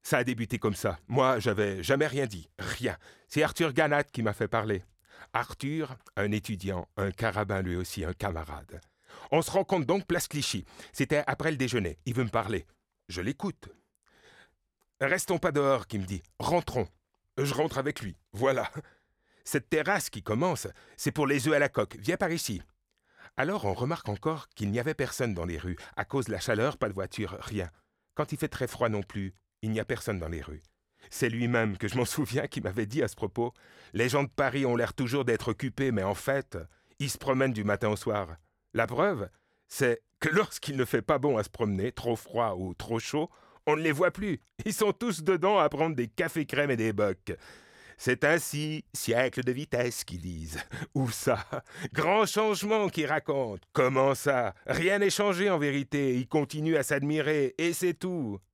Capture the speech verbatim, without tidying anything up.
Ça a débuté comme ça. Moi, j'avais jamais rien dit. Rien. C'est Arthur Ganat qui m'a fait parler. Arthur, un étudiant, un carabin lui aussi, un camarade. On se rencontre donc place Clichy. C'était après le déjeuner. Il veut me parler. Je l'écoute. Restons pas dehors, qui me dit. Rentrons. Je rentre avec lui. Voilà. Cette terrasse qui commence, c'est pour les œufs à la coque. Viens par ici. Alors on remarque encore qu'il n'y avait personne dans les rues. À cause de la chaleur, pas de voiture, rien. Quand il fait très froid non plus, il n'y a personne dans les rues. C'est lui-même que je m'en souviens qui m'avait dit à ce propos. Les gens de Paris ont l'air toujours d'être occupés, mais en fait, ils se promènent du matin au soir. La preuve, c'est que lorsqu'il ne fait pas bon à se promener, trop froid ou trop chaud, on ne les voit plus. Ils sont tous dedans à prendre des cafés crèmes et des bocs. C'est ainsi, siècle de vitesse, qu'ils disent. Où ça? Grand changement qu'ils racontent. Comment ça? Rien n'est changé en vérité. Ils continuent à s'admirer, et c'est tout.